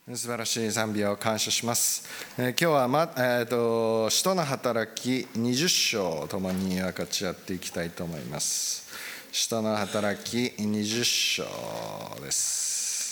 素晴らしい賛美を感謝します。今日は、使徒の働き20章を共に分かち合っていきたいと思います。使徒の働き20章です。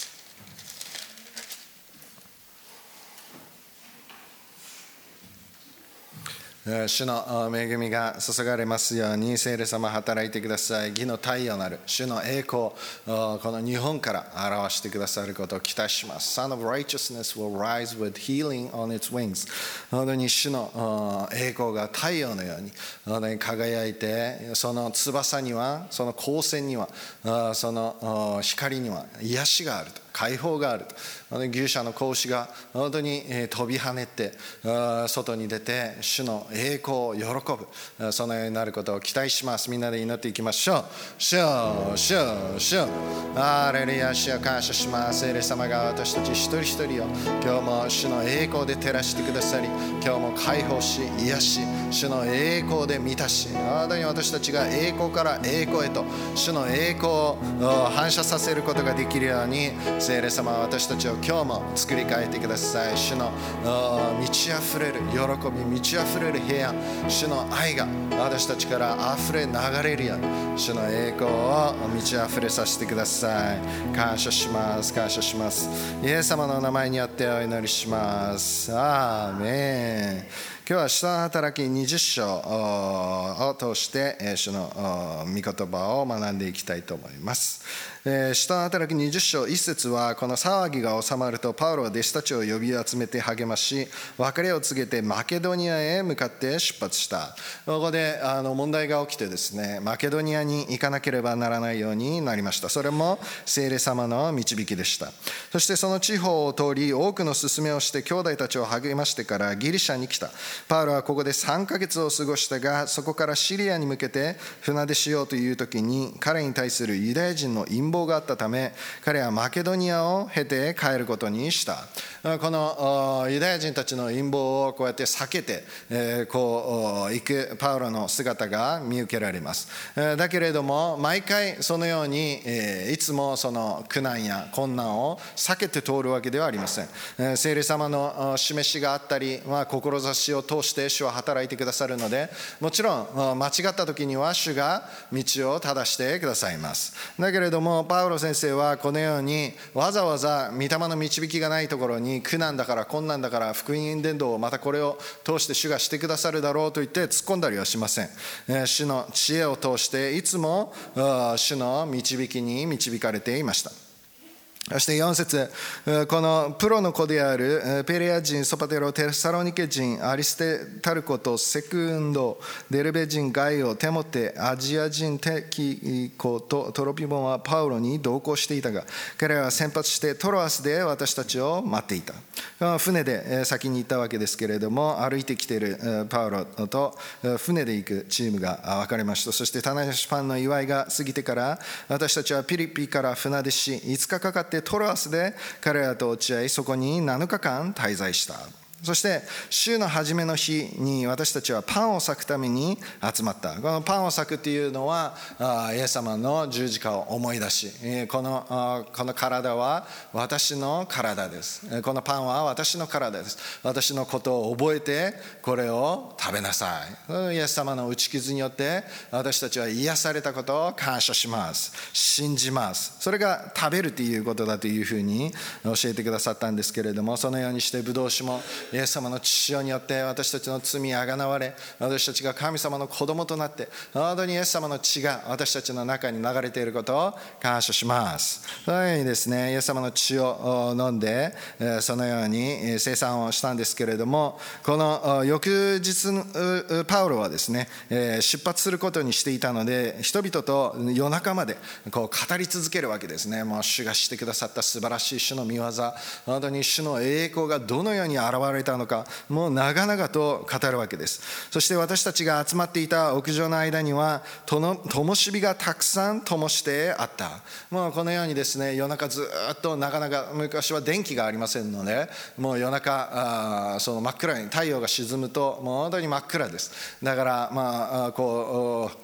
主の恵みが注がれますように、聖霊様働いてください。義の太陽なる主の栄光、この日本から表してくださることを期待します。Son of righteousness will rise with healing on its wings。本当に主の栄光が太陽のように輝いて、その翼には、その光線には、その光には癒しがあると。解放があると。牛舎の子牛が本当に飛び跳ねて外に出て主の栄光を喜ぶ、そのようになることを期待します。みんなで祈っていきましょう。主よ主よ主よ、アレルヤ、主よ感謝します。聖霊様が私たち一人一人を今日も主の栄光で照らしてくださり、今日も解放し癒し、主の栄光で満たし、本当に私たちが栄光から栄光へと主の栄光を反射させることができるように、聖霊様は私たちを今日も作り変えてください。主の満ち溢れる喜び、満ち溢れる平安、主の愛が私たちから溢れ流れるように、主の栄光を満ち溢れさせてください。感謝します感謝します。イエス様の名前によってお祈りします。アーメン。今日は使徒の働き20章を通して主の御言葉を学んでいきたいと思います。使徒の働き20章1節は、この騒ぎが収まるとパウロは弟子たちを呼び集めて励まし、別れを告げてマケドニアへ向かって出発した。ここで問題が起きてですね、マケドニアに行かなければならないようになりました。それも聖霊様の導きでした。そしてその地方を通り多くの勧めをして兄弟たちを励ましてからギリシャに来た。パウロはここで3ヶ月を過ごしたが、そこからシリアに向けて船出しようという時に彼に対するユダヤ人の陰謀があったため、彼はマケドニアを経て帰ることにした。このユダヤ人たちの陰謀をこうやって避けてこう行くパウロの姿が見受けられます。だけれども毎回そのようにいつもその苦難や困難を避けて通るわけではありません。聖霊様の示しがあったり、志を通して主は働いてくださるので、もちろん間違った時には主が道を正してくださいます。だけれどもパウロ先生はこのようにわざわざ御霊の導きがないところに、苦難だから困難だから福音伝道をまたこれを通して主がしてくださるだろうと言って突っ込んだりはしません。主の知恵を通していつも主の導きに導かれていました。そして4節、このプロの子であるペレア人ソパテロ、テサロニケ人アリステタルコとセクンド、デルベ人ガイオ、テモテ、アジア人テキコとトロピモンはパウロに同行していたが、彼らは先発してトロアスで私たちを待っていた。船で先に行ったわけですけれども、歩いてきているパウロと船で行くチームが分かれました。そして種子パンの祝いが過ぎてから私たちはピリピから船出し、5日かかってトロアスで彼らと落ち合い、そこに7日間滞在した。そして週の初めの日に私たちはパンを裂くために集まった。このパンを裂くというのはイエス様の十字架を思い出し、この体は私の体です。このパンは私の体です。私のことを覚えてこれを食べなさい。イエス様の打ち傷によって私たちは癒されたことを感謝します。信じます。それが食べるということだというふうに教えてくださったんですけれども、そのようにしてブドウ酒もイエス様の血潮によって私たちの罪あがなわれ、私たちが神様の子供となって本当にイエス様の血が私たちの中に流れていることを感謝します。そのようにですね、イエス様の血を飲んでそのように生産をしたんですけれども、この翌日パウロはですね出発することにしていたので、人々と夜中までこう語り続けるわけですね。もう主がしてくださった素晴らしい主の御業、本当に主の栄光がどのように現れたのか、もう長々と語るわけです。そして私たちが集まっていた屋上の間には灯火がたくさん灯してあった。もうこのようにですね、夜中ずっとなかなか、昔は電気がありませんので、もう夜中その真っ暗に太陽が沈むともう本当に真っ暗です。だからこう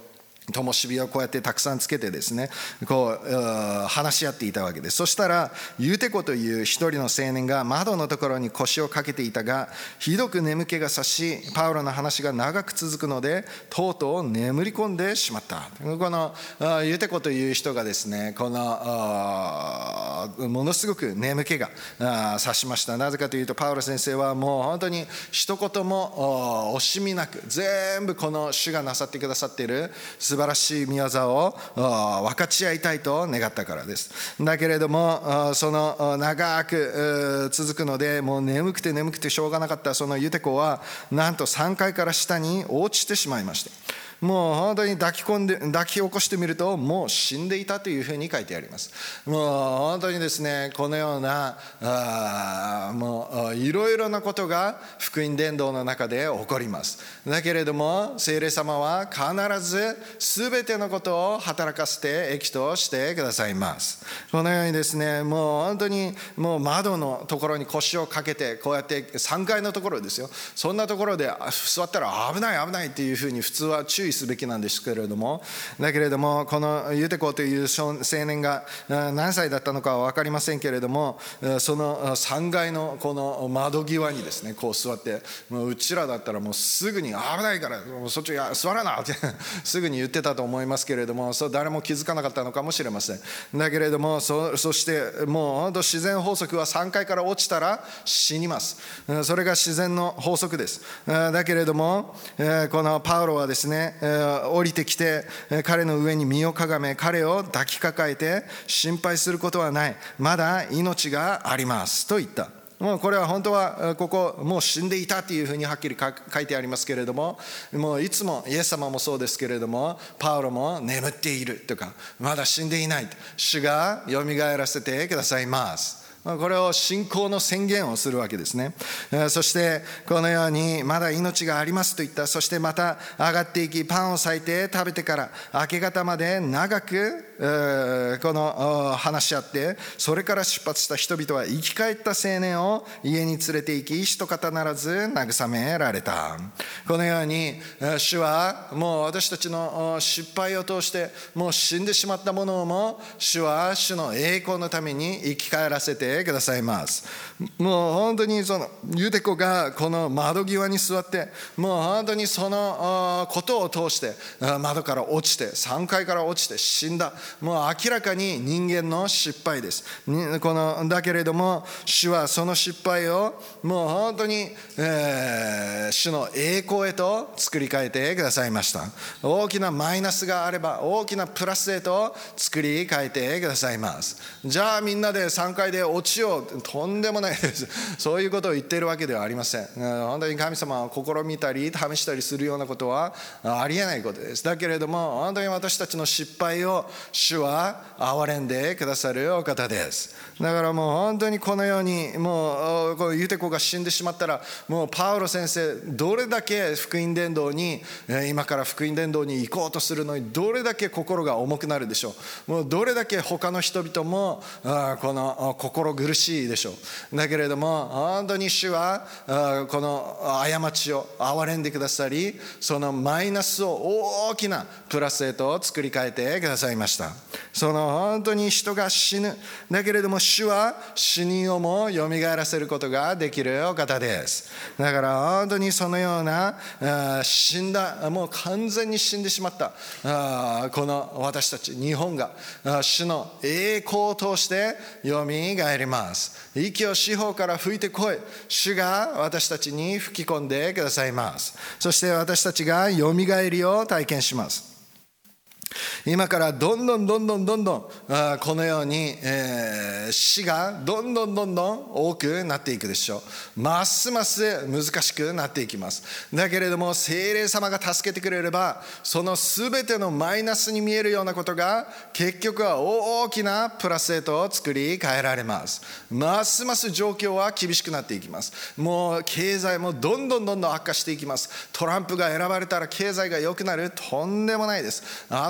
灯火をこうやってたくさんつけてですね、こう話し合っていたわけです。そしたらユテコという一人の青年が窓のところに腰をかけていたが、ひどく眠気がさし、パウロの話が長く続くのでとうとう眠り込んでしまった。このユテコという人がですね、このものすごく眠気がさしました。なぜかというと、パウロ先生はもう本当に一言も惜しみなく全部この主がなさってくださっている素晴らしい御業を分かち合いたいと願ったからです。だけれどもその長く続くので、もう眠くてしょうがなかったそのユテコは、なんと3階から下に落ちてしまいました。もう本当に抱き起こしてみると、もう死んでいたというふうに書いてあります。もう本当にですね、このようなもういろいろなことが福音伝道の中で起こります。だけれども聖霊様は必ず全てのことを働かせて益としてくださいます。このようにですね、もう本当にもう窓のところに腰をかけて、こうやって3階のところですよ、そんなところで座ったら危ないっていうふうに普通は注意すべきなんですけれども、だけれどもこのユテコという青年が何歳だったのかは分かりませんけれども、その3階のこの窓際にですねこう座って、もううちらだったらもうすぐに危ないからそっち座らなってすぐに言ってたと思いますけれども、そう誰も気づかなかったのかもしれません。だけれどもそしてもう本当自然法則は3階から落ちたら死にます。それが自然の法則です。だけれどもこのパウロはですね、降りてきて彼の上に身をかがめ、彼を抱きかかえて、心配することはない、まだ命がありますと言った。もうこれは本当はここもう死んでいたというふうにはっきり書いてありますけれども、もういつもイエス様もそうですけれども、パウロも眠っているとかまだ死んでいない、主がよみがえらせてくださいます。これを信仰の宣言をするわけですね。そしてこのようにまだ命がありますと言った。そしてまた上がっていき、パンを裂いて食べてから明け方まで長くこの話し合って、それから出発した人々は生き返った青年を家に連れて行き、一方ならず慰められた。このように主はもう私たちの失敗を通してもう死んでしまったものをも、主は主の栄光のために生き返らせてくださいます。もう本当にそのユテコがこの窓際に座って、もう本当にそのことを通して窓から落ちて、3階から落ちて死んだ。もう明らかに人間の失敗です。だけれども主はその失敗をもう本当に主の栄光へと作り変えてくださいました。大きなマイナスがあれば大きなプラスへと作り変えてくださいます。じゃあみんなで3階で落ちよう、とんでもないです。そういうことを言っているわけではありません。本当に神様を試みたり試したりするようなことはありえないことです。だけれども本当に私たちの失敗を主は憐れんでくださるお方です。だからもう本当にこのように、もうこのユテコが死んでしまったら、もうパウロ先生どれだけ福音伝道に今から福音伝道に行こうとするのにどれだけ心が重くなるでしょう。もうどれだけ他の人々もこの心苦しいでしょう。だけれども本当に主はこの過ちを憐れんでくださり、そのマイナスを大きなプラスへと作り変えてくださいました。その本当に人が死ぬ、だけれども主は死人をもよみがえらせることができるお方です。だから本当にそのような死んだ、もう完全に死んでしまったこの私たち日本が主の栄光を通してよみがえります。息を四方から吹いてこい、主が私たちに吹き込んでくださいます。そして私たちがよみがえりを体験します。今からどんどんこのように死がどんどん多くなっていくでしょう。ますます難しくなっていきます。だけれども聖霊様が助けてくれれば、その全てのマイナスに見えるようなことが結局は大きなプラスへと作り変えられます。ますます状況は厳しくなっていきます。もう経済もどんどん悪化していきます。トランプが選ばれたら経済が良くなる、とんでもないです。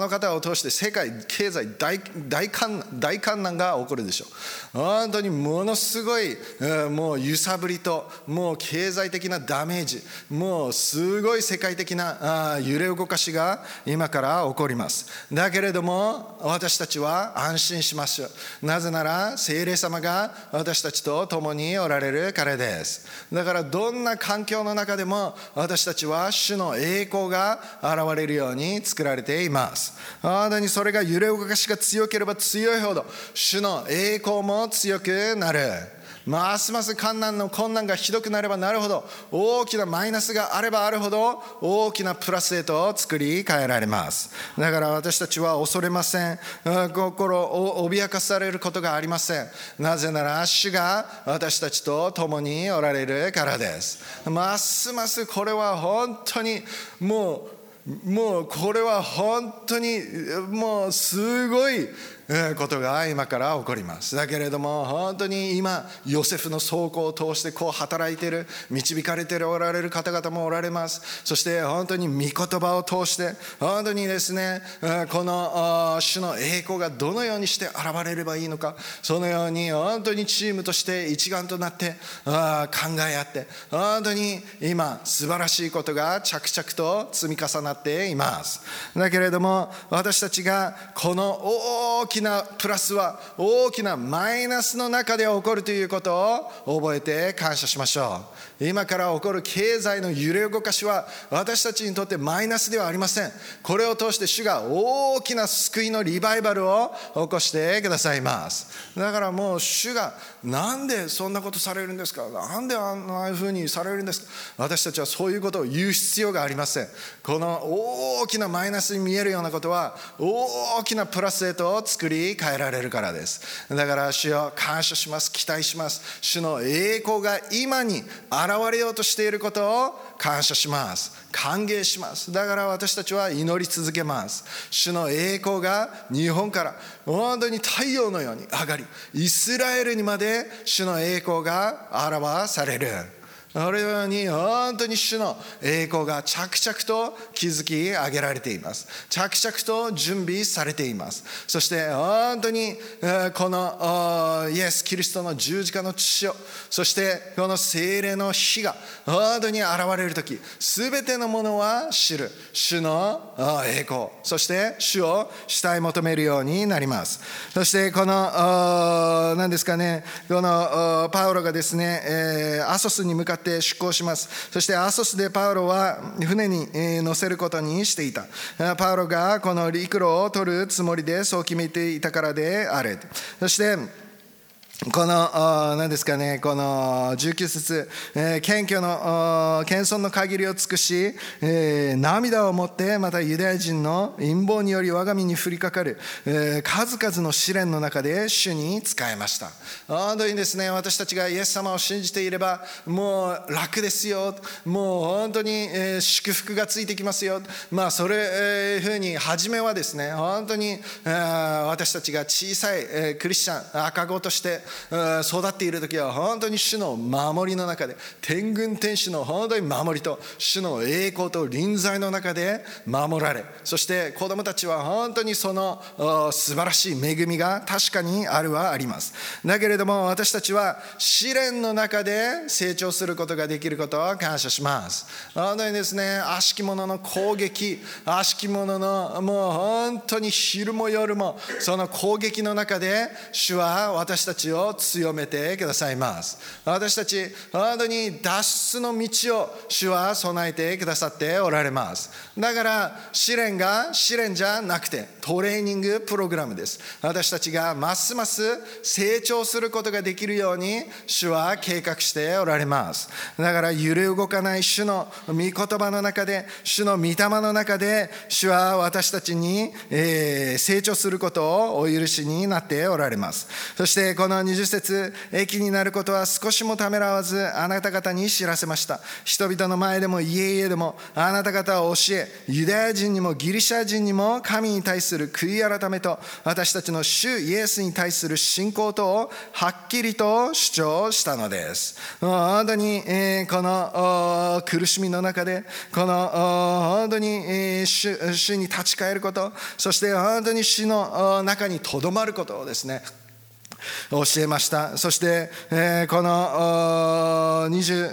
方を通して世界経済大観難が起こるでしょう。本当にものすごいもう揺さぶりと、もう経済的なダメージ、もうすごい世界的な揺れ動かしが今から起こります。だけれども私たちは安心しましょう。なぜなら聖霊様が私たちと共におられるからです。だからどんな環境の中でも私たちは主の栄光が現れるように作られています。本当にそれが揺れ動かしが強ければ強いほど主の栄光も強くなる。ますます困難がひどくなればなるほど、大きなマイナスがあればあるほど大きなプラスへと作り変えられます。だから私たちは恐れません。心を脅かされることがありません。なぜなら主が私たちと共におられるからです。ますますこれは本当にもうこれは本当にもうすごいことが今から起こります。だけれども本当に今ヨセフの走行を通してこう働いている、導かれておられる方々もおられます。そして本当に御言葉を通して本当にですね、この主の栄光がどのようにして現れればいいのか、そのように本当にチームとして一丸となって考え合って、本当に今素晴らしいことが着々と積み重なっています。だけれども私たちがこの大きなプラスは大きなマイナスの中で起こるということを覚えて感謝しましょう。今から起こる経済の揺れ動かしは私たちにとってマイナスではありません。これを通して主が大きな救いのリバイバルを起こしてくださいます。だからもう主がなんでそんなことされるんですか、なんであんなふうにされるんですか。私たちはそういうことを言う必要がありません。この大きなマイナスに見えるようなことは大きなプラスへと作り変えられるからです。だから主よ感謝します、期待します。主の栄光が今に現れようとしていることを感謝します、歓迎します。だから私たちは祈り続けます。主の栄光が日本から本当に太陽のように上がり、イスラエルにまで主の栄光が表される。それように本当に主の栄光が着々と築き上げられています。着々と準備されています。そして本当にこのイエス・キリストの十字架の血潮、そしてこの聖霊の火が本当に現れるとき、すべてのものは知る主の栄光、そして主を慕い求めるようになります。そしてこの何ですかね、このパウロがですね、アソスに向かって出港します。そしてアソスでパウロは船に乗せることにしていた。パウロがこの陸路を取るつもりでそう決めていたからである。そしてこの何ですかね、この19節、謙遜の限りを尽くし、涙をもってまたユダヤ人の陰謀により我が身に降りかかる、数々の試練の中で主に仕えました。本当にですね、私たちがイエス様を信じていればもう楽ですよ、もう本当に祝福がついてきますよ。それふうに初めはですね、本当に私たちが小さいクリスチャン赤子として育っている時は本当に主の守りの中で、天軍天使の本当に守りと主の栄光と臨在の中で守られ、そして子供たちは本当にその素晴らしい恵みが確かにあるはあります。だけれども私たちは試練の中で成長することができることを感謝します。本当にですね、悪しき者の攻撃、悪しき者のもう本当に昼も夜もその攻撃の中で主は私たちを強めてくださいます。私たち本当に脱出の道を主は備えてくださっておられます。だから試練が試練じゃなくてトレーニングプログラムです。私たちがますます成長することができるように主は計画しておられます。だから揺れ動かない主の御言葉の中で、主の御霊の中で主は私たちに成長することをお許しになっておられます。そしてこの 20節、益になることは少しもためらわずあなた方に知らせました。人々の前でも家々でもあなた方は教え、ユダヤ人にもギリシャ人にも神に対する悔い改めと私たちの主イエスに対する信仰とをはっきりと主張したのです。本当にこの苦しみの中でこの本当に主に立ち返ること、そして本当に主の中にとどまることをですね教えました。そして、この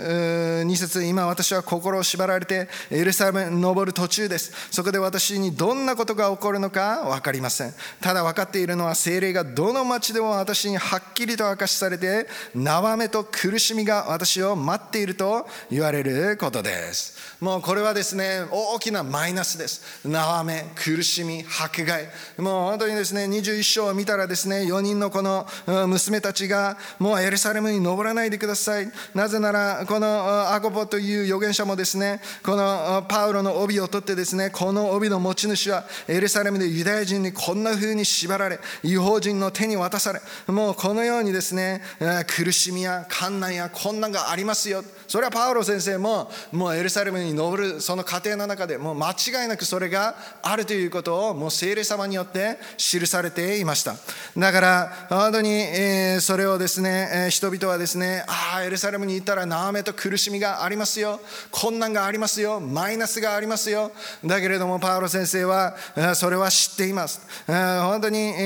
22節、今私は心を縛られてエルサレムに登る途中です。そこで私にどんなことが起こるのか分かりません。ただ分かっているのは、聖霊がどの町でも私にはっきりと明かしされて、縄目と苦しみが私を待っていると言われることです。もうこれはですね、大きなマイナスです。縄目、苦しみ、迫害、もう本当にですね、21章を見たらですね、4人のこの娘たちがもうエルサレムに登らないでください。なぜならこのアコポという預言者もですね、このパウロの帯を取ってですね、この帯の持ち主はエルサレムでユダヤ人にこんな風に縛られ、異邦人の手に渡され、もうこのようにですね、苦しみや困難や困難がありますよ。それはパウロ先生ももうエルサレムに登るその過程の中でもう間違いなくそれがあるということをもう聖霊様によって記されていました。だから本当にそれをですね、人々はですね、エルサレムに行ったら縄目と苦しみがありますよ、困難がありますよ、マイナスがありますよ。だけれどもパウロ先生はそれは知っています。本当に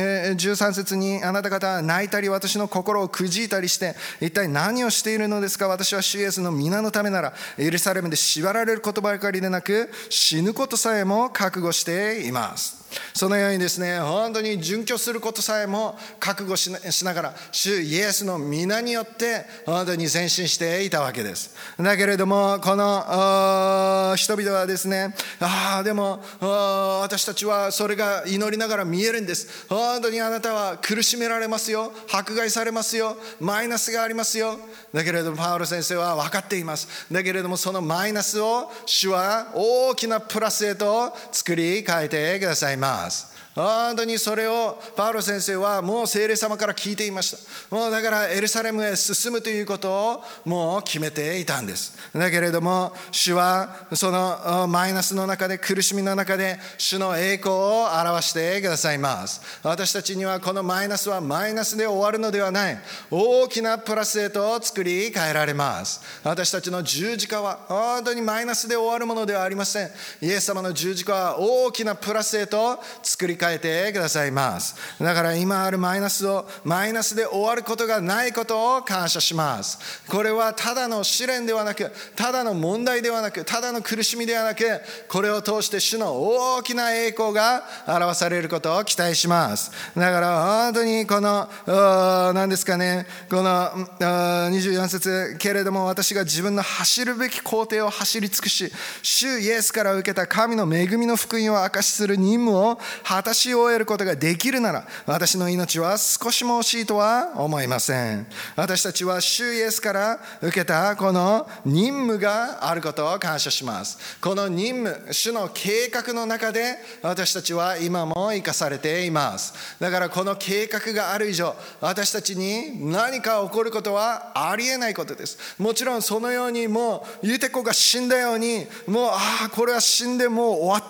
13節に、あなた方は泣いたり私の心をくじいたりして一体何をしているのですか。私は主イエスの皆のためならエルサレムで縛られることばかりでなく死ぬことさえも覚悟しています。そのようにですね、本当に殉教することさえも覚悟しながら主イエスの皆によって本当に前進していたわけです。だけれどもこの人々はですね、でも私たちはそれが祈りながら見えるんです。本当にあなたは苦しめられますよ、迫害されますよ、マイナスがありますよ。だけれどもパウロ先生は分かっています。だけれどもそのマイナスを主は大きなプラスへと作り変えてくださいます。本当にそれをパウロ先生はもう聖霊様から聞いていました。もうだからエルサレムへ進むということをもう決めていたんです。だけれども主はそのマイナスの中で、苦しみの中で主の栄光を表してくださいます。私たちにはこのマイナスはマイナスで終わるのではない、大きなプラスへと作り変えられます。私たちの十字架は本当にマイナスで終わるものではありません。イエス様の十字架は大きなプラスへと作り変えてくださいます。だから今あるマイナスをマイナスで終わることがないことを感謝します。これはただの試練ではなく、ただの問題ではなく、ただの苦しみではなく、これを通して主の大きな栄光が表されることを期待します。だから本当にこの何ですかね、この24節、けれども私が自分の走るべき工程を走り尽くし、主イエスから受けた神の恵みの福音を証しする任務を果たし終えることができるなら、私の命は少しも惜しいとは思いません。私たちは主イエスから受けたこの任務があることを感謝します。この任務、主の計画の中で私たちは今も生かされています。だからこの計画がある以上、私たちに何か起こることはありえないことです。もちろんそのようにもうユテコが死んだように、もうこれは死んでもう終わった、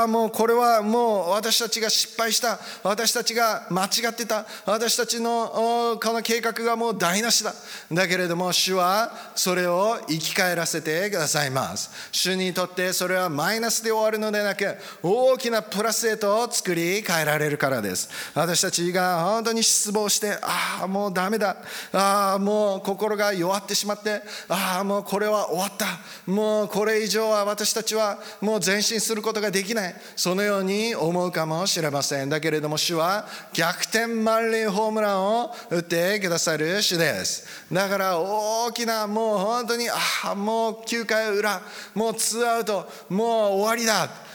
もうこれはもう私たちが失敗した、私たちが間違ってた、私たちのこの計画がもう台無しだ。だけれども主はそれを生き返らせてくださいます。主にとってそれはマイナスで終わるのでなく、大きなプラスへと作り変えられるからです。私たちが本当に失望して、もうダメだ、もう心が弱ってしまって、もうこれは終わった、もうこれ以上は私たちはもう前進することができない、そのように思うかもしれません。だけれども主は逆転満塁ホームランを打ってくださる主です。だから大きなもう本当にもう9回裏、もう2アウト、もう終わりだ、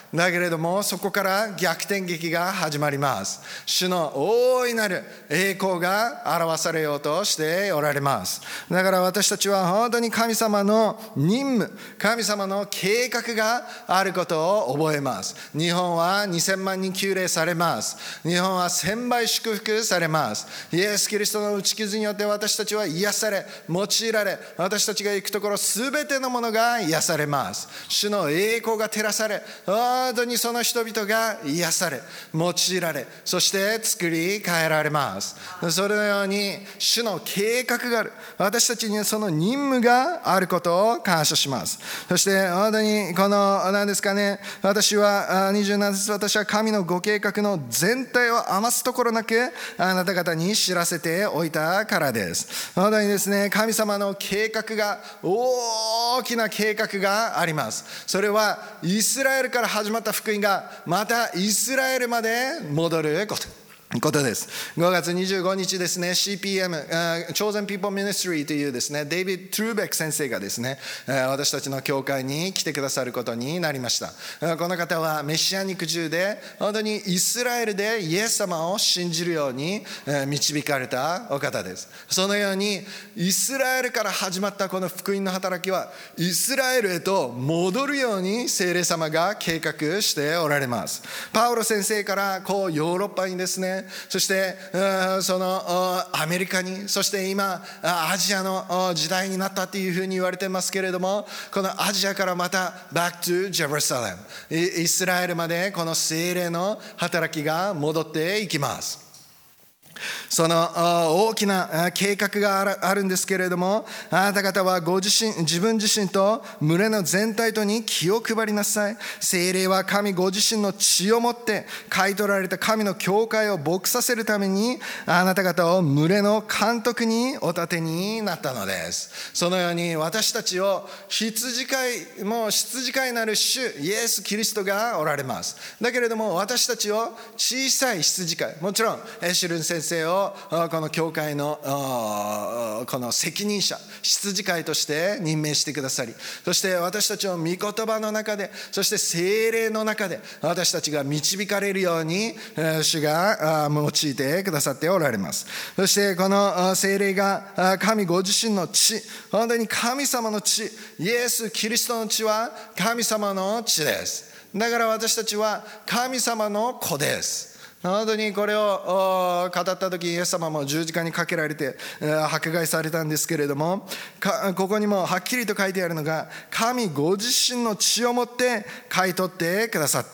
だけれども、そこから逆転劇が始まります。主の大いなる栄光が表されようとしておられます。だから私たちは本当に神様の任務、神様の計画があることを覚えます。日本は2000万人救励されます。日本は1000倍祝福されます。イエス・キリストの打ち傷によって私たちは癒され、用いられ、私たちが行くところすべてのものが癒されます。主の栄光が照らされ、本当にその人々が癒され、用いられ、そして作り変えられます。それのように主の計画がある。私たちにその任務があることを感謝します。そして本当にこの何ですかね、私は27節、私は神のご計画の全体を余すところなくあなた方に知らせておいたからです。本当にですね、神様の計画が、大きな計画があります。それはイスラエルから始まった福音がまたイスラエルまで戻ることです。5月25日ですね、CPM、Chosen People Ministry というですね、デイビッド・トゥーベック先生がですね、私たちの教会に来てくださることになりました。この方はメシアニックJewで、本当にイスラエルでイエス様を信じるように導かれたお方です。そのように、イスラエルから始まったこの福音の働きは、イスラエルへと戻るように聖霊様が計画しておられます。パウロ先生からこうヨーロッパにですね、そしてそのアメリカに、そして今アジアの時代になったというふうに言われてますけれども、このアジアからまた Back to Jerusalem、 イスラエルまでこの聖霊の働きが戻っていきます。その大きな計画があるんですけれども、あなた方は自分自身と群れの全体とに気を配りなさい。聖霊は神ご自身の血をもって買い取られた神の教会を牧させるために、あなた方を群れの監督にお立てになったのです。そのように私たちを羊飼いなる主イエス・キリストがおられます。だけれども私たちを小さい羊飼い、もちろんエシュルン先生をこの教会のこの責任者、羊飼いとして任命してくださり、そして私たちを御言葉の中で、そして聖霊の中で私たちが導かれるように主が用いてくださっておられます。そしてこの聖霊が神ご自身の血、本当に神様の血、イエス・キリストの血は神様の血です。だから私たちは神様の子です。本当にこれを語った時、イエス様も十字架にかけられて迫害されたんですけれども、ここにもはっきりと書いてあるのが、神ご自身の血をもって買い取ってくださった。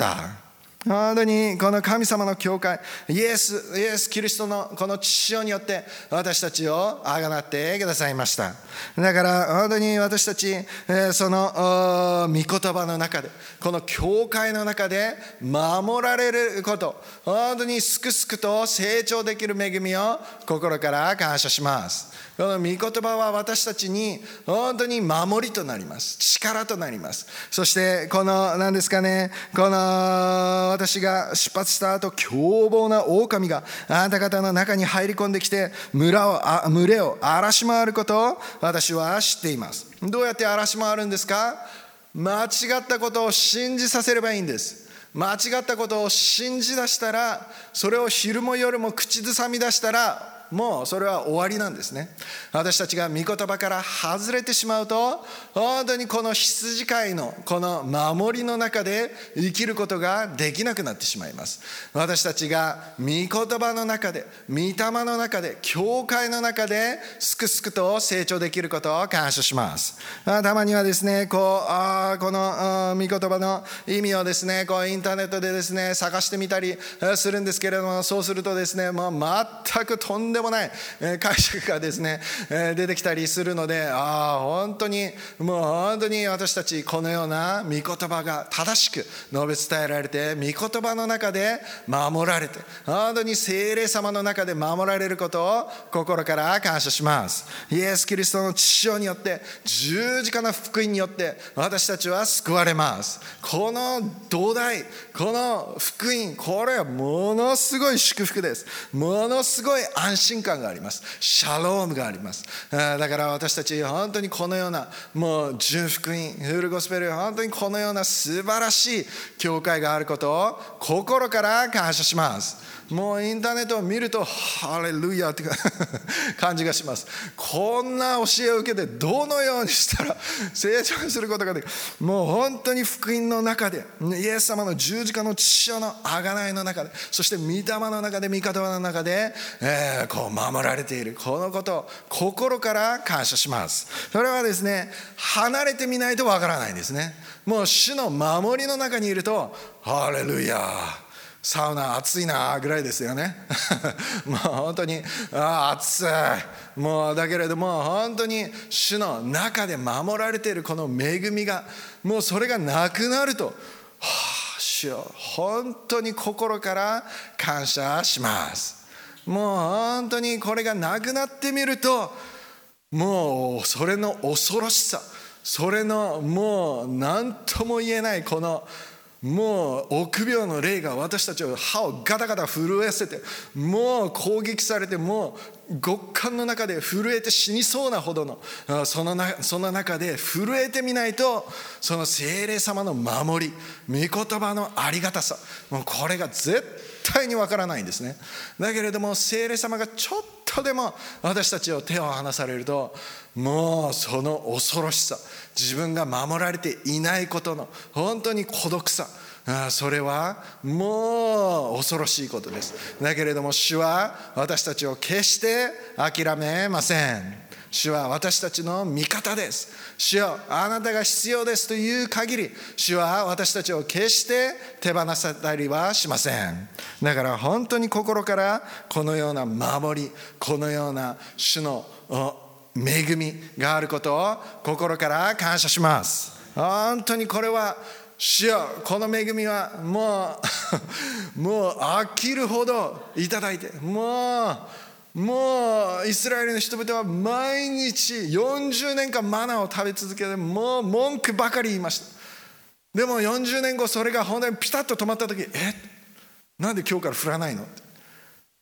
本当にこの神様の教会、イエス・キリストのこの血潮によって私たちをあがなってくださいました。だから本当に私たちその御言葉の中で、この教会の中で守られること、本当にすくすくと成長できる恵みを心から感謝します。この御言葉は私たちに本当に守りとなります。力となります。そしてこの何ですかね、この私が出発した後、凶暴な狼があなた方の中に入り込んできて群れを荒らし回ることを私は知っています。どうやって荒らし回るんですか？間違ったことを信じさせればいいんです。間違ったことを信じ出したら、それを昼も夜も口ずさみ出したら、もうそれは終わりなんですね。私たちが御言葉から外れてしまうと、本当にこの羊飼いのこの守りの中で生きることができなくなってしまいます。私たちが御言葉の中で、御霊の中で、教会の中ですくすくと成長できることを感謝します。たまにはですね、この御言葉の意味をですね、インターネットでですね探してみたりするんですけれども、そうするとですね、もう全くとんでもない解釈がですね出てきたりするので、本当に私たちこのような御言葉が正しく述べ伝えられて、御言葉の中で守られて、本当に聖霊様の中で守られることを心から感謝します。イエス・キリストの血潮によって、十字架の福音によって私たちは救われます。この土台、この福音、これはものすごい祝福です。ものすごい安心心感があります。シャロームがあります。だから私たち本当にこのようなもう純福音フルゴスペル、本当にこのような素晴らしい教会があることを心から感謝します。もうインターネットを見るとハレルヤって感じがします。こんな教えを受けてどのようにしたら成長することができる。もう本当に福音の中でイエス様の十字架の父親の贖いの中で、そして御霊の中で御言葉の中で、こう守られているこのことを心から感謝します。それはですね、離れてみないとわからないんですね。もう主の守りの中にいるとハレルヤ、サウナ暑いなぐらいですよねもう本当に暑い、もうだけれども本当に主の中で守られているこの恵みが、もうそれがなくなると、主よ本当に心から感謝します。もう本当にこれがなくなってみると、もうそれの恐ろしさ、それのもう何とも言えないこのもう臆病の霊が私たちを歯をガタガタ震えせて、もう攻撃されて、もう極寒の中で震えて死にそうなほどのその中で震えてみないと、その聖霊様の守り、御言葉のありがたさ、もうこれが絶対にわからないんですね。だけれども聖霊様がちょっとでも私たちを手を離されると、もうその恐ろしさ、自分が守られていないことの本当に孤独さ、それはもう恐ろしいことです。だけれども主は私たちを決して諦めません。主は私たちの味方です。主よあなたが必要ですという限り、主は私たちを決して手放さたりはしません。だから本当に心からこのような守り、このような主の恵みがあることを心から感謝します。本当にこれは主よ、この恵みはもう飽きるほどいただいて、もうイスラエルの人々は毎日40年間マナーを食べ続けて、もう文句ばかり言いました。でも40年後それが本当にピタッと止まった時、なんで今日から降らないのって、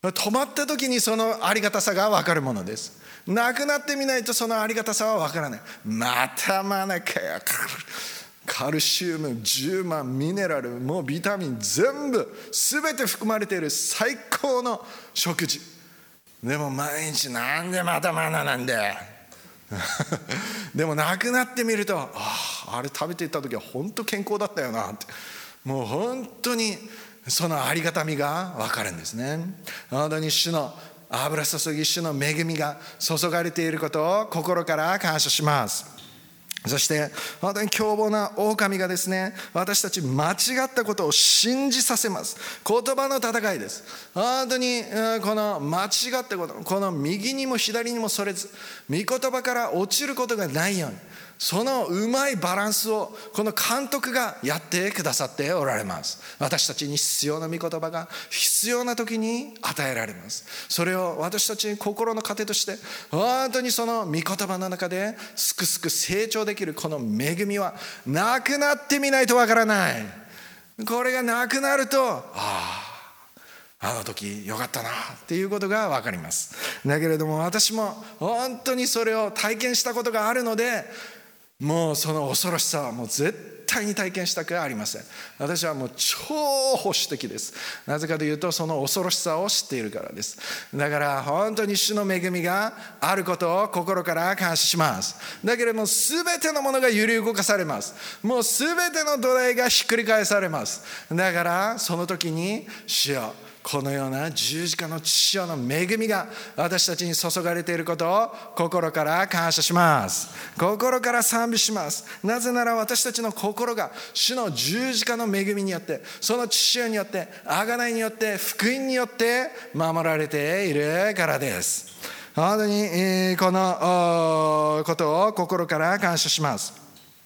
止まった時にそのありがたさが分かるものです。なくなってみないとそのありがたさは分からない。またマナかよ、カルシウム、10万、ミネラル、もうビタミン全て含まれている最高の食事。でも毎日なんでまたマナなんだでもなくなってみると、あれ食べていった時は本当健康だったよなって、もう本当にそのありがたみが分かるんですね。本当に主の油注ぎ、主の恵みが注がれていることを心から感謝します。そして本当に凶暴な狼がですね、私たち間違ったことを信じさせます。言葉の戦いです。本当にこの間違ったこと、この右にも左にもそれず、御言葉から落ちることがないように、そのうまいバランスをこの監督がやってくださっておられます。私たちに必要な御言葉が必要な時に与えられます。それを私たちに心の糧として、本当にその御言葉の中ですくすく成長できるこの恵みはなくなってみないとわからない。これがなくなると、あの時よかったなっていうことが分かります。だけれども私も本当にそれを体験したことがあるので、もうその恐ろしさはもう絶対に体験したくありません。私はもう超保守的です。なぜかというとその恐ろしさを知っているからです。だから本当に主の恵みがあることを心から感謝します。だけれども全てのものが揺り動かされます。もう全ての土台がひっくり返されます。だからその時に主よ、このような十字架の父親の恵みが私たちに注がれていることを心から感謝します。心から賛美します。なぜなら私たちの心が主の十字架の恵みによって、その父親によって、贖いによって、福音によって守られているからです。本当にこのことを心から感謝します。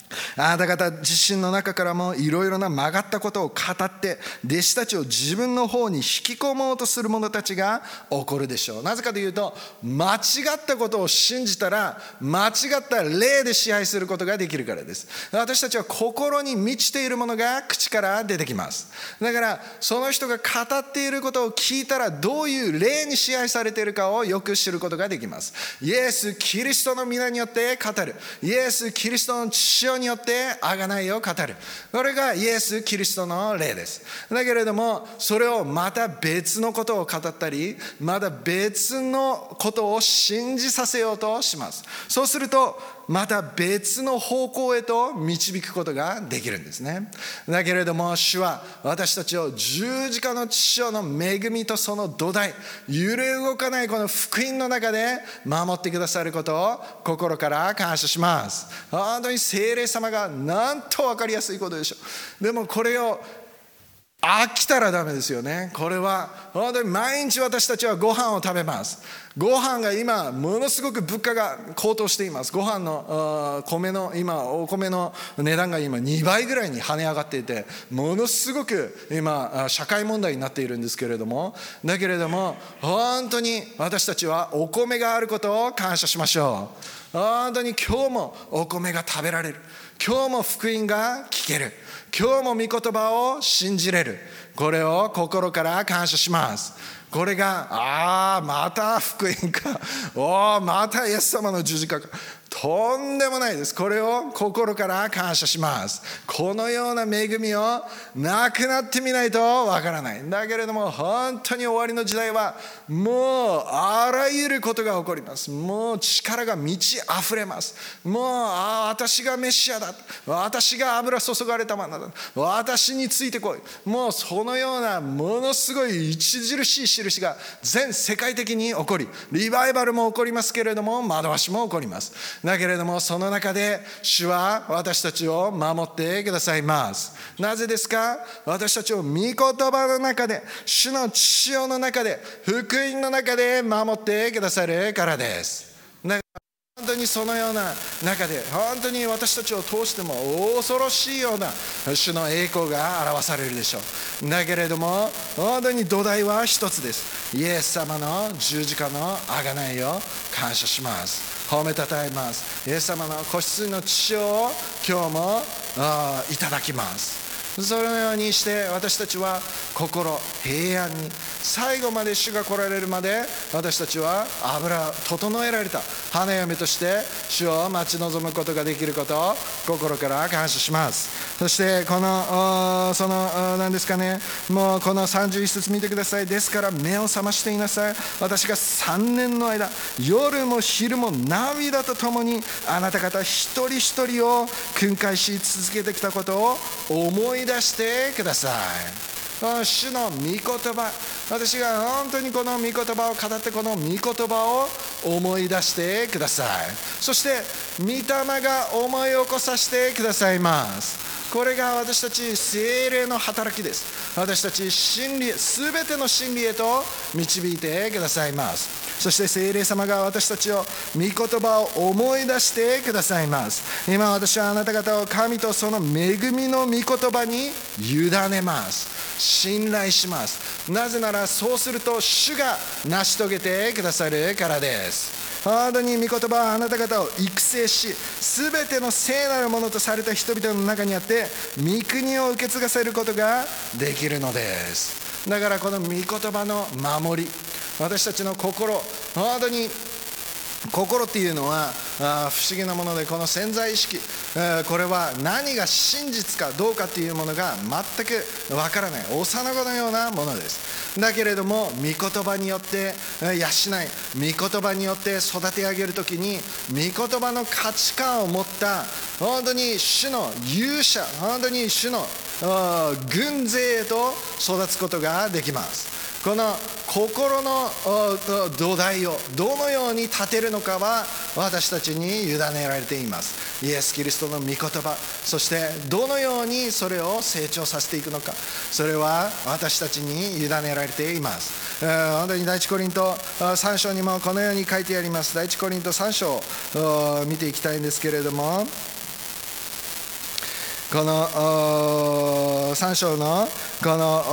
あなた方自身の中からもいろいろな曲がったことを語って弟子たちを自分の方に引き込もうとする者たちが起こるでしょう。なぜかというと、間違ったことを信じたら間違った霊で支配することができるからです。私たちは心に満ちているものが口から出てきます。だからその人が語っていることを聞いたらどういう霊に支配されているかをよく知ることができます。イエス・キリストの皆によって語る、イエス・キリストの血によって贖いを語る、これがイエス・キリストの霊です。だけれどもそれをまた別のことを語ったり、また別のことを信じさせようとします。そうするとまた別の方向へと導くことができるんですね。だけれども主は私たちを十字架の父親の恵みとその土台、揺れ動かないこの福音の中で守ってくださることを心から感謝します。本当に聖霊様がなんと分かりやすいことでしょう。でもこれを飽きたらダメですよね。これは本当に毎日私たちはご飯を食べます。ご飯が今ものすごく物価が高騰しています。ご飯の米のお米の値段が今2倍ぐらいに跳ね上がっていて、ものすごく今社会問題になっているんですけれども、だけれども本当に私たちはお米があることを感謝しましょう。本当に今日もお米が食べられる、今日も福音が聞ける、今日も御言葉を信じれる、これを心から感謝します。これがまた福音か、またイエス様の十字架か、とんでもないです。これを心から感謝します。このような恵みをなくなってみないとわからない。だけれども本当に終わりの時代はもうあらゆることが起こります。もう力が満ち溢れます。もう私がメシアだ、私が油注がれたマンだ、私についてこい、もうそのようなものすごい著しい印が全世界的に起こり、リバイバルも起こりますけれども惑わしも起こります。だけれどもその中で主は私たちを守ってくださいます。なぜですか？私たちを御言葉の中で、主の血潮の中で、福音の中で守ってくださるからです。本当にそのような中で本当に私たちを通しても恐ろしいような主の栄光が表されるでしょう。だけれども本当に土台は一つです。イエス様の十字架の贖いを感謝します。褒めたたえます。イエス様の子羊の血を今日もいただきます。そのようにして私たちは心平安に、最後まで主が来られるまで私たちは整えられた花嫁として主を待ち望むことができることを心から感謝します。そしてこの何ですかね、もうこの31節見てください。ですから目を覚ましていなさい。私が3年の間夜も昼も涙とともにあなた方一人一人を訓戒し続けてきたことを思い出してください。主の御言葉、私が本当にこの御言葉を語って、この御言葉を思い出してください。そして御霊が思い起こさせてくださいます。これが私たち聖霊の働きです。私たち真理、すべての真理へと導いてくださいます。そして聖霊様が私たちを御言葉を思い出してくださいます。今私はあなた方を神とその恵みの御言葉に委ねます。信頼します。なぜならそうすると主が成し遂げてくださるからです。本当に御言葉はあなた方を育成し、すべての聖なるものとされた人々の中にあって御国を受け継がせることができるのです。だからこの御言葉の守り、私たちの心、本当に心っていうのは不思議なもので、この潜在意識、これは何が真実かどうかっていうものが全くわからない幼子のようなものです。だけれども御言葉によって養い、御言葉によって育て上げるときに、御言葉の価値観を持った本当に主の勇者、本当に主の軍勢へと育つことができます。この心の土台をどのように立てるのかは私たちに委ねられています。イエス・キリストの御言葉、そしてどのようにそれを成長させていくのか、それは私たちに委ねられています。本当に第一コリント3章にもこのように書いてあります。第一コリント3章を見ていきたいんですけれども、 この3章のこ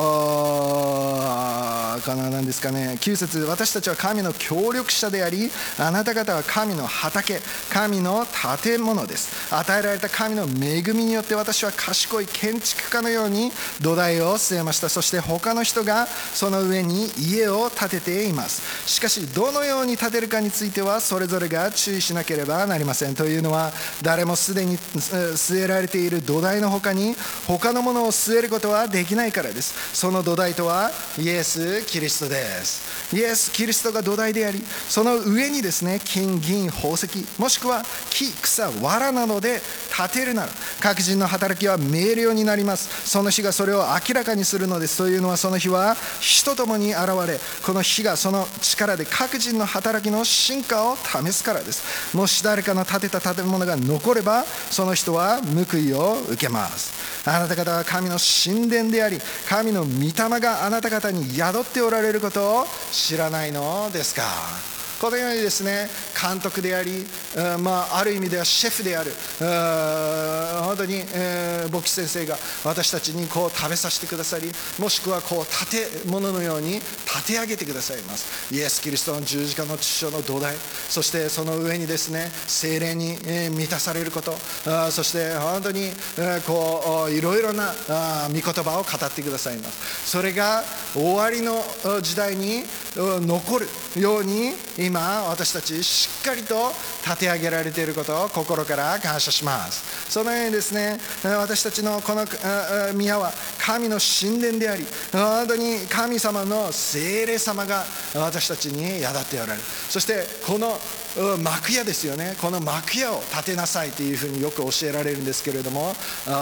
の何ですかね、9節、私たちは神の協力者であり、あなた方は神の畑、神の建物です。与えられた神の恵みによって私は賢い建築家のように土台を据えました。そして他の人がその上に家を建てています。しかしどのように建てるかについてはそれぞれが注意しなければなりません。というのは、誰もすでに据えられている土台の他に他のものを据えることはできないからです。その土台とはイエス・キリストです。イエス・キリストが土台であり、その上にですね、金、銀、宝石、もしくは木、草、藁などで建てるなら、各人の働きは明瞭になります。その日がそれを明らかにするのです。というのは、その日は火とともに現れ、この火がその力で各人の働きの真価を試すからです。もし誰かの建てた建物が残れば、その人は報いを受けます。あなた方は神の神殿であり、神の御霊があなた方に宿っておられることを知らないのですか。このようにですね、監督であり、ある意味ではシェフである、本当に、牧師先生が私たちにこう食べさせてくださり、もしくはこう建物のように建て上げてくださいます。イエス・キリストの十字架の父の土台、そしてその上にですね、聖霊に満たされること、そして本当にこういろいろな御言葉を語ってくださいます。それが終わりの時代に残るように、今私たちしっかりと立て上げられていることを心から感謝します。そのようにですね、私たちのこの宮は神の神殿であり、本当に神様の聖霊様が私たちに宿っておられる。そしてこの幕屋ですよね、この幕屋を建てなさいというふうによく教えられるんですけれども、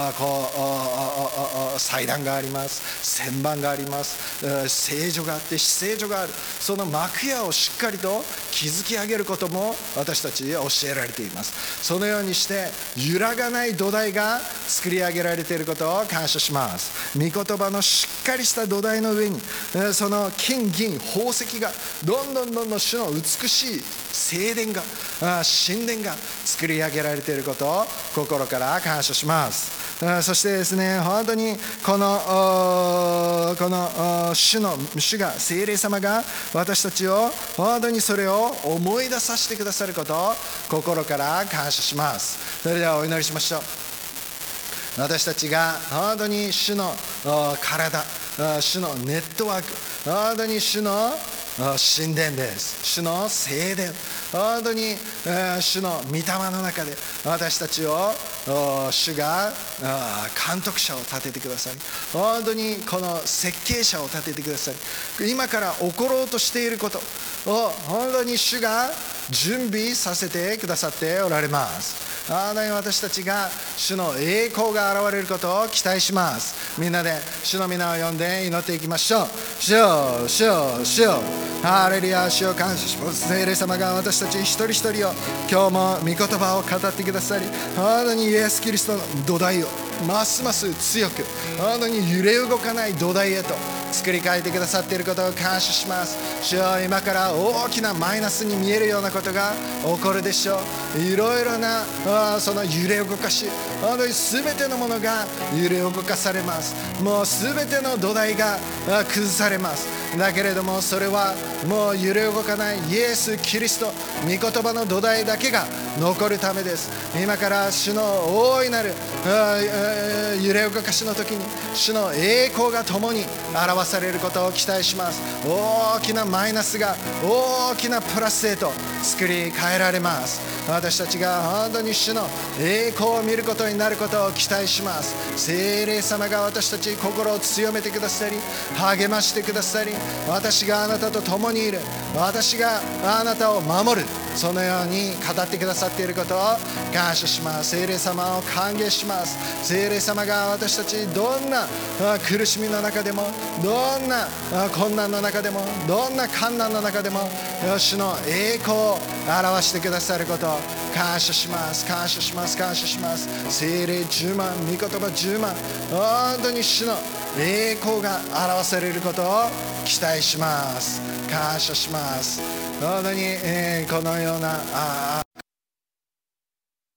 祭壇があります、旋盤があります、聖所があって至聖所がある。その幕屋をしっかりと築き上げることも私たちに教えられています。そのようにして揺らがない土台が作り上げられていることを感謝します。御言葉のしっかりした土台の上にその金、銀、宝石がどんどん主の美しい聖殿が神殿が作り上げられていることを心から感謝します。そしてですね、本当にこの主が聖霊様が私たちを本当にそれを思い出させてくださることを心から感謝します。それではお祈りしましょう。私たちが本当に主の体、主のネットワーク、本当に主の神殿です。主の聖殿、本当に主の御霊の中で私たちを主が監督者を立ててください。本当にこの設計者を立ててください。今から起ころうとしていることを本当に主が準備させてくださっておられます。私たちが主の栄光が現れることを期待します。みんなで主の皆を呼んで祈っていきましょう。主よ、主よ、主よ、ハレルヤ、主を感謝します。聖霊様が私たち一人一人を今日も御言葉を語ってくださり、本当にイエス・キリストの土台をますます強く、本当に揺れ動かない土台へと作り変えてくださっていることを感謝します。主よ、今から大きなマイナスに見えるようなことが起こるでしょう。いろいろなその揺れ動かし、本当に全てのものが揺れ動かされます。もう全ての土台が崩されます。だけれどもそれはもう揺れ動かないイエス・キリスト御言葉の土台だけが残るためです。今から主の大いなる揺れ動かしの時に主の栄光が共に表されることを期待します。大きなマイナスが大きなプラスへと作り変えられます。私たちが本当に主の栄光を見ることになることを期待します。聖霊様が私たち心を強めてくださり、励ましてくださり、私があなたと共にいる、私があなたを守る、そのように語ってくださっていることを感謝します。聖霊様を歓迎します。聖霊様が私たちどんな苦しみの中でも、どんな困難の中でも、どんな困難の中でも主の栄光を表してくださることを感謝します。感謝します。感謝します。聖霊10万、御言葉10万、本当に主の栄光が表されることを期待します。感謝します。本当に、このような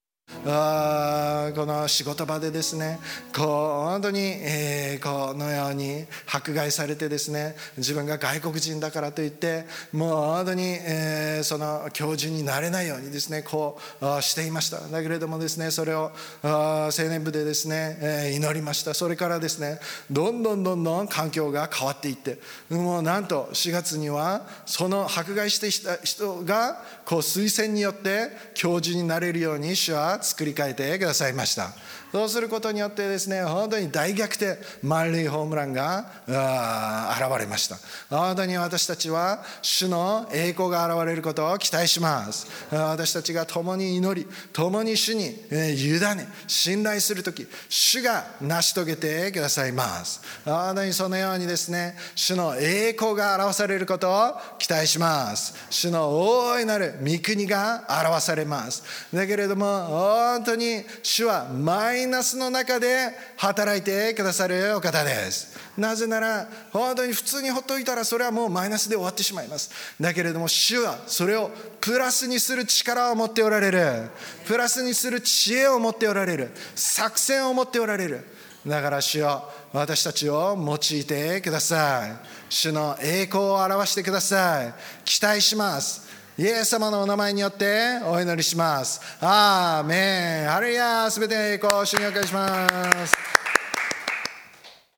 この仕事場でですね、本当に、このように迫害されてですね、自分が外国人だからといってもう本当に、その教授になれないようにですね、こうしていました。だけれどもですね、それを青年部でですね、祈りました。それからですね、どんどん環境が変わっていって、もうなんと4月にはその迫害してきた人がこう推薦によって教授になれるように主は作り変えてくださいました。そうすることによってですね、本当に大逆転満塁ホームランが現れました。本当に私たちは主の栄光が現れることを期待します。私たちが共に祈り、共に主に委ね信頼するとき、主が成し遂げてくださいます。本当にそのようにですね、主の栄光が表されることを期待します。主の大いなる御国が表されます。だけれども本当に主はマイナスの中で働いてくださるお方です。なぜなら本当に普通にほっといたらそれはもうマイナスで終わってしまいます。だけれども主はそれをプラスにする力を持っておられる、プラスにする知恵を持っておられる、作戦を持っておられる。だから主よ、私たちを用いてください。主の栄光を表してください。期待します。イエス様のお名前によってお祈りします。アーメン。ハレルヤ。すべての栄光を主にお返しします。